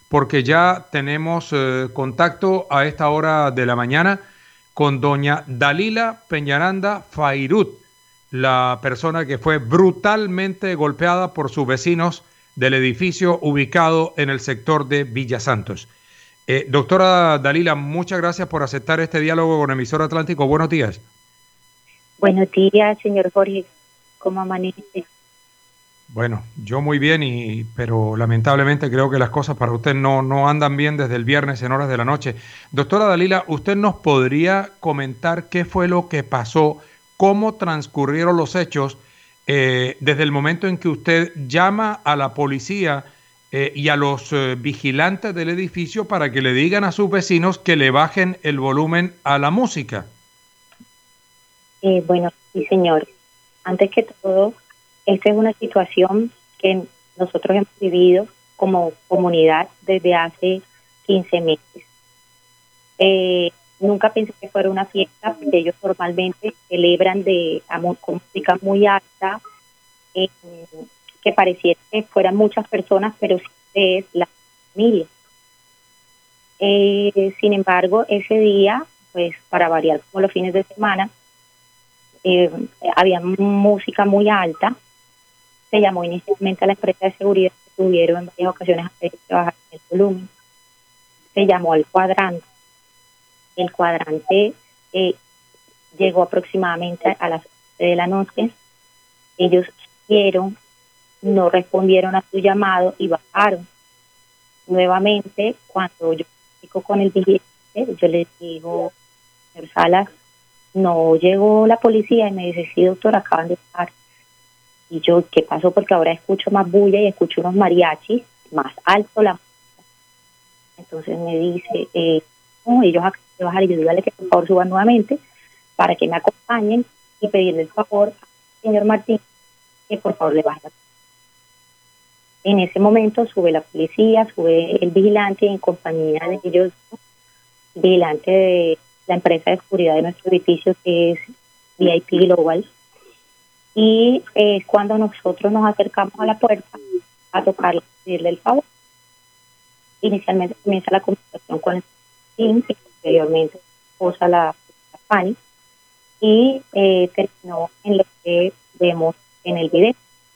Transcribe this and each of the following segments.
porque ya tenemos contacto a esta hora de la mañana con doña Dalila Peñaranda Fairut, la persona que fue brutalmente golpeada por sus vecinos del edificio ubicado en el sector de Villa Santos. Doctora Dalila, muchas gracias por aceptar este diálogo con Emisor Atlántico. Buenos días. Buenos días, señor Jorge. ¿Cómo amanece? Bueno, yo muy bien, pero lamentablemente creo que las cosas para usted no andan bien desde el viernes en horas de la noche. Doctora Dalila, ¿usted nos podría comentar qué fue lo que pasó, cómo transcurrieron los hechos desde el momento en que usted llama a la policía y a los vigilantes del edificio para que le digan a sus vecinos que le bajen el volumen a la música? Bueno, sí, señor. Antes que todo, esta es una situación que nosotros hemos vivido como comunidad desde hace 15 meses. Nunca pensé que fuera una fiesta, porque ellos normalmente celebran con música muy alta, eh, que pareciera que fueran muchas personas, pero siempre es la familia. Sin embargo, ese día, pues para variar como los fines de semana, eh, había música muy alta. Se llamó inicialmente a la empresa de seguridad, que tuvieron en varias ocasiones a hacer que bajar el volumen. Se llamó al cuadrante. El cuadrante llegó aproximadamente a las 11 de la noche. Ellos subieron, no respondieron a su llamado y bajaron. Nuevamente, cuando yo platico con el vigilante, yo le digo, señor Salas, no llegó la policía, y me dice, sí, doctor, acaban de bajar. Y yo, ¿qué pasó? Porque ahora escucho más bulla y escucho unos mariachis más alto la música. Entonces me dice, no, ellos acaban de bajar, y yo dígale que por favor suban nuevamente para que me acompañen y pedirle el favor al señor Martín que por favor le baje. En ese momento sube la policía, sube el vigilante en compañía de ellos, vigilante de la empresa de seguridad de nuestro edificio, que es VIP Global. Y cuando nosotros nos acercamos a la puerta a tocarle, pedirle el favor, inicialmente comienza la conversación con el team, y posteriormente posa la Fanny, y terminó en lo que vemos en el video.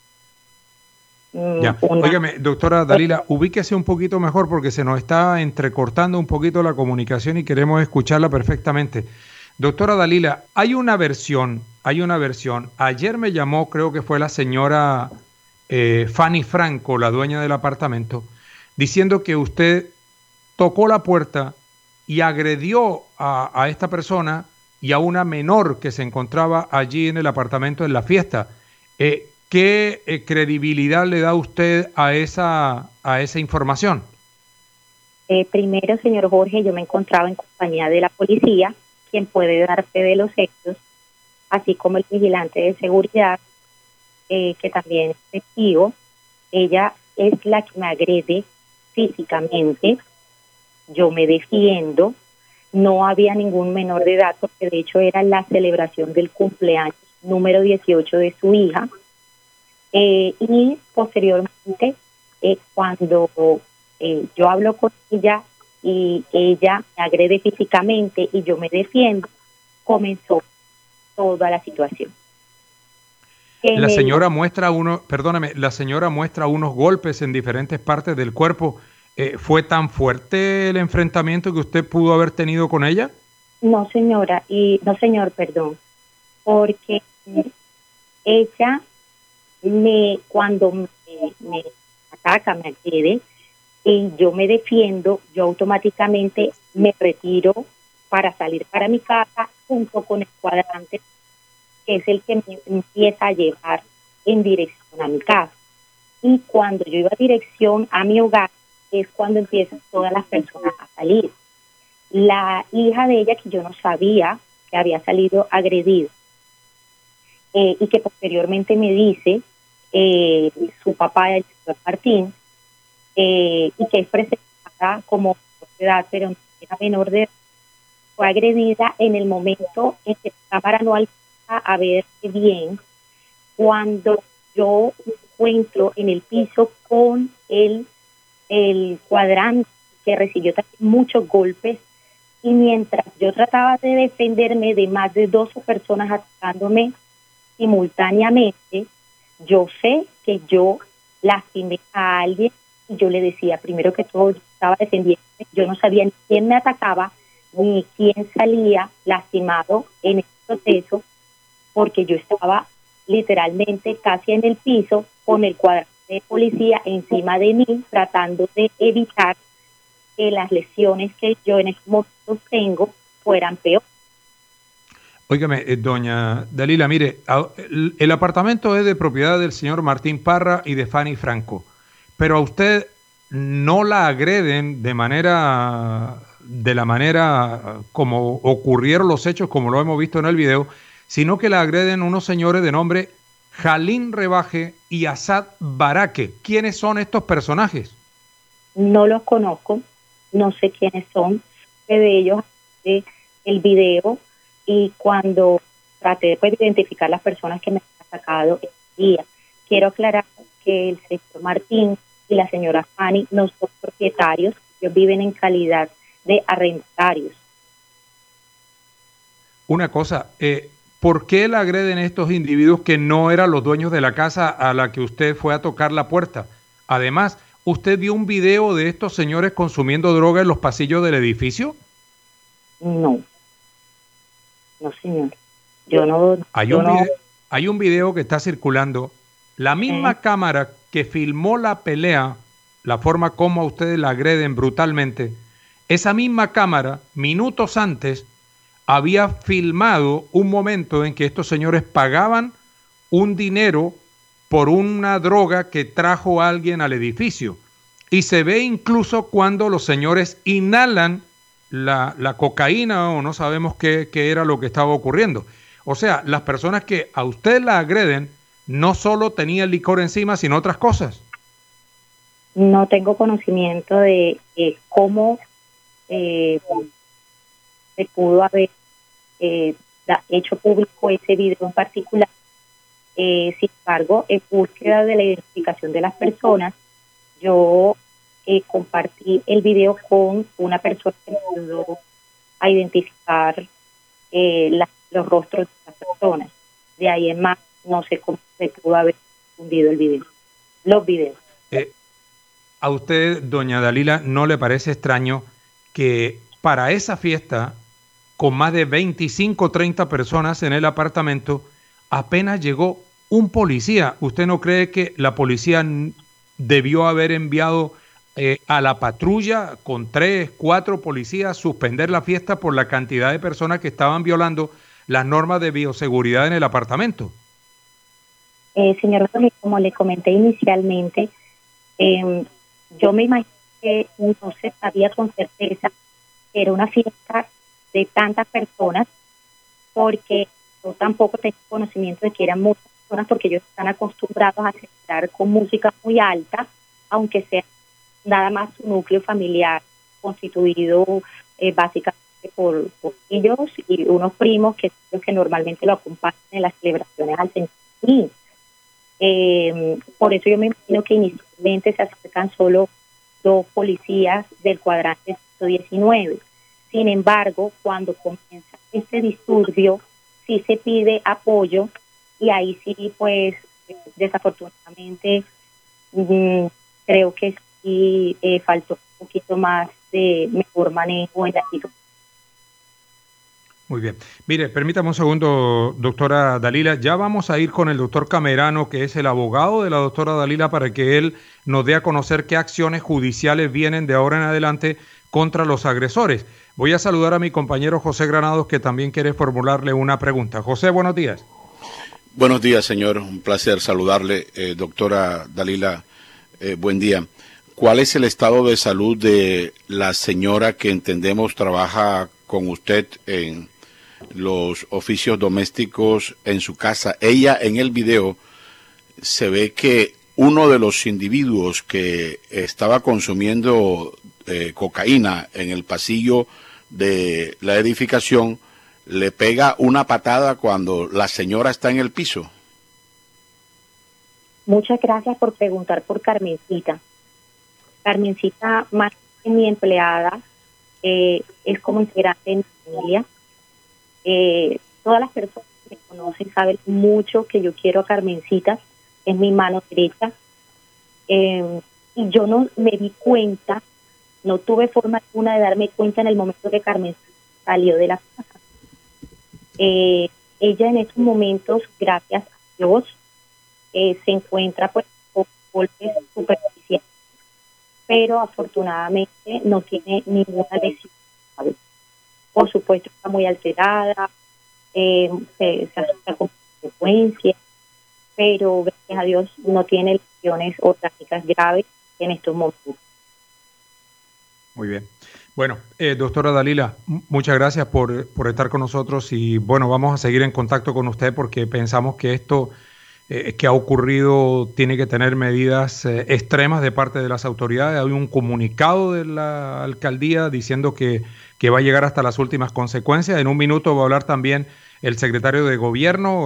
Ya, óigame, doctora Dalila, ubíquese un poquito mejor porque se nos está entrecortando un poquito la comunicación y queremos escucharla perfectamente. Doctora Dalila, hay una versión. Ayer me llamó, creo que fue la señora Fanny Franco, la dueña del apartamento, diciendo que usted tocó la puerta y agredió a esta persona y a una menor que se encontraba allí en el apartamento en la fiesta. ¿Qué credibilidad le da usted a esa información? Primero, señor Jorge, yo me encontraba en compañía de la policía, quien puede dar fe de los hechos, así como el vigilante de seguridad, que también es testigo. Ella es la que me agrede físicamente. Yo me defiendo. No había ningún menor de edad, porque de hecho era la celebración del cumpleaños número 18 de su hija. Y posteriormente, cuando yo hablo con ella y ella me agrede físicamente y yo me defiendo, comenzó toda la situación. La señora muestra perdóname, la señora muestra unos golpes en diferentes partes del cuerpo. ¿Fue tan fuerte el enfrentamiento que usted pudo haber tenido con ella? No, señora, no, señor, perdón, porque ella cuando me ataca, me agrede, y yo me defiendo, yo automáticamente me retiro para salir para mi casa junto con el cuadrante, que es el que me empieza a llevar en dirección a mi casa. Y cuando yo iba a dirección a mi hogar, es cuando empiezan todas las personas a salir. La hija de ella, que yo no sabía que había salido agredida, y que posteriormente me dice su papá, el señor Martín, y que es presentada como de edad, pero no era menor de edad, fue agredida en el momento en que la cámara no alcanza a ver bien, cuando yo encuentro en el piso con el el cuadrante, que recibió también muchos golpes, y mientras yo trataba de defenderme de más de 12 personas atacándome simultáneamente, yo sé que yo lastimé a alguien, y yo le decía, primero que todo, yo estaba defendiendo, yo no sabía ni quién me atacaba, ni quién salía lastimado en el proceso, porque yo estaba literalmente casi en el piso con el cuadrante de policía encima de mí, tratando de evitar que las lesiones que yo en estos momentos tengo fueran peor. Óigame, doña Dalila, mire, el apartamento es de propiedad del señor Martín Parra y de Fanny Franco, pero a usted no la agreden de la manera como ocurrieron los hechos, como lo hemos visto en el video, sino que la agreden unos señores de nombre Jalín Rebaje y Asad Baraque. ¿Quiénes son estos personajes? No los conozco, no sé quiénes son, sé de ellos el video, y cuando traté de identificar las personas que me han atacado ese día, quiero aclarar que el señor Martín y la señora Fanny no son propietarios, ellos viven en calidad de arrendatarios. Una cosa, ¿por qué la agreden estos individuos que no eran los dueños de la casa a la que usted fue a tocar la puerta? Además, ¿usted vio un video de estos señores consumiendo droga en los pasillos del edificio? No, no señor. Yo no. Hay un video que está circulando. La misma cámara que filmó la pelea, la forma como a ustedes la agreden brutalmente, esa misma cámara, minutos antes, había filmado un momento en que estos señores pagaban un dinero por una droga que trajo a alguien al edificio. Y se ve incluso cuando los señores inhalan la cocaína, o no sabemos qué era lo que estaba ocurriendo. O sea, las personas que a usted la agreden no solo tenían licor encima, sino otras cosas. No tengo conocimiento de cómo se pudo haber hecho público ese video en particular. Sin embargo, en búsqueda de la identificación de las personas, yo compartí el video con una persona que me ayudó a identificar los rostros de las personas. De ahí en más, no sé cómo se pudo haber difundido el video, los videos. ¿A usted, doña Dalila, no le parece extraño que para esa fiesta, con más de 25 o 30 personas en el apartamento, apenas llegó un policía? ¿Usted no cree que la policía debió haber enviado a la patrulla con 3, 4 policías, suspender la fiesta por la cantidad de personas que estaban violando las normas de bioseguridad en el apartamento? Señor Jorge, como le comenté inicialmente, yo me imagino que no se sabía con certeza que era una fiesta de tantas personas, porque yo tampoco tengo conocimiento de que eran muchas personas, porque ellos están acostumbrados a celebrar con música muy alta, aunque sea nada más su núcleo familiar constituido básicamente por ellos y unos primos que son los que normalmente lo acompañan en las celebraciones al Señor. Por eso yo me imagino que inicialmente se acercan solo 2 policías del cuadrante 119. Sin embargo, cuando comienza este disturbio, sí se pide apoyo, y ahí sí, pues, desafortunadamente, creo que sí faltó un poquito más de mejor manejo en la situación. Muy bien. Mire, permítame un segundo, doctora Dalila. Ya vamos a ir con el doctor Camerano, que es el abogado de la doctora Dalila, para que él nos dé a conocer qué acciones judiciales vienen de ahora en adelante contra los agresores. Voy a saludar a mi compañero José Granados, que también quiere formularle una pregunta. José, buenos días. Buenos días, señor. Un placer saludarle, doctora Dalila. Buen día. ¿Cuál es el estado de salud de la señora que entendemos trabaja con usted en los oficios domésticos en su casa? Ella, en el video se ve que uno de los individuos que estaba consumiendo cocaína en el pasillo de la edificación le pega una patada cuando la señora está en el piso. Muchas gracias por preguntar por Carmencita. Carmencita, más que mi empleada, es como integrante de mi familia. Todas las personas que me conocen saben mucho que yo quiero a Carmencita, es mi mano derecha. Y yo no me di cuenta, no tuve forma alguna de darme cuenta en el momento que Carmencita salió de la casa. Ella en estos momentos, gracias a Dios, se encuentra pues con golpes superficiales, pero afortunadamente no tiene ninguna lesión. Por supuesto está muy alterada, se asusta con frecuencia, pero gracias a Dios no tiene lesiones orgánicas graves en estos momentos. Muy bien. Bueno, doctora Dalila, muchas gracias por estar con nosotros y bueno, vamos a seguir en contacto con usted porque pensamos que esto que ha ocurrido tiene que tener medidas extremas de parte de las autoridades. Hay un comunicado de la alcaldía diciendo que va a llegar hasta las últimas consecuencias. En un minuto va a hablar también el secretario de Gobierno,